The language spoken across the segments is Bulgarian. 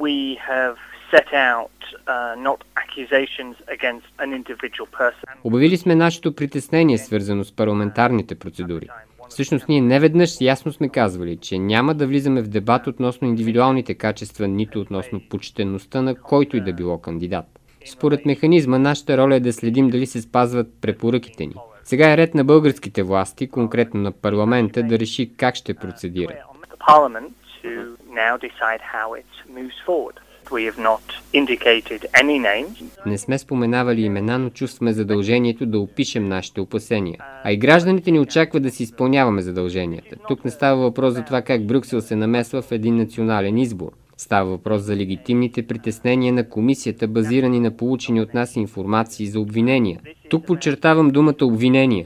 We have set out not accusations against an individual person. Обявили сме нашето притеснение, свързано с парламентарните процедури. Всъщност ние неведнъж ясно сме казвали, че няма да влизаме в дебат относно индивидуалните качества, нито относно почтеността на който и да било кандидат. Според механизма, нашата роля е да следим дали се спазват препоръките ни. Сега е ред на българските власти, конкретно на парламента, да реши как ще процедира. Не сме споменавали имена, но чувстваме задължението да опишем нашите опасения. А и гражданите ни очакват да си изпълняваме задълженията. Тук не става въпрос за това как Брюксел се намесва в един национален избор. Става въпрос за легитимните притеснения на комисията, базирани на получени от нас информации за обвинения. Тук подчертавам думата обвинения.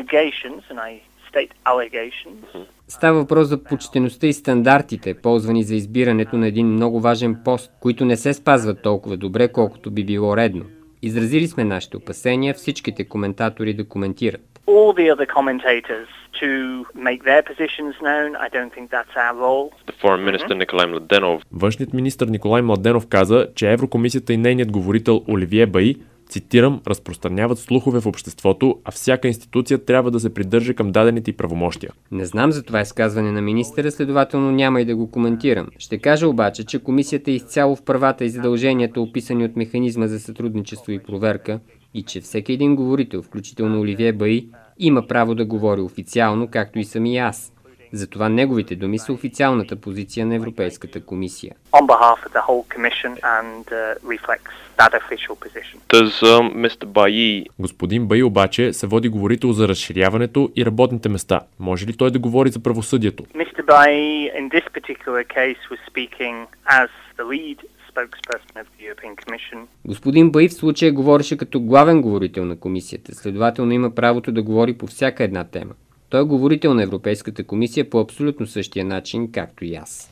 Става въпрос за почтеността и стандартите, ползвани за избирането на един много важен пост, които не се спазват толкова добре, колкото би било редно. Изразили сме нашите опасения, всичките коментатори да коментират. Външният министър Николай Младенов каза, че Еврокомисията и нейният говорител Оливие Баи, цитирам, разпространяват слухове в обществото, а всяка институция трябва да се придържа към дадените й правомощия. Не знам за това изказване на министъра, следователно няма и да го коментирам. Ще кажа обаче, че комисията е изцяло в правата и задълженията, описани от механизма за сътрудничество и проверка, и че всеки един говорител, включително Оливие Баи, има право да говори официално, както и сами аз. Затова неговите думи са официалната позиция на Европейската комисия. Господин Баи обаче се води говорител за разширяването и работните места. Може ли той да говори за правосъдието? Господин Баи в случая говореше като главен говорител на комисията, следователно има правото да говори по всяка една тема. Той е говорител на Европейската комисия по абсолютно същия начин, както и аз.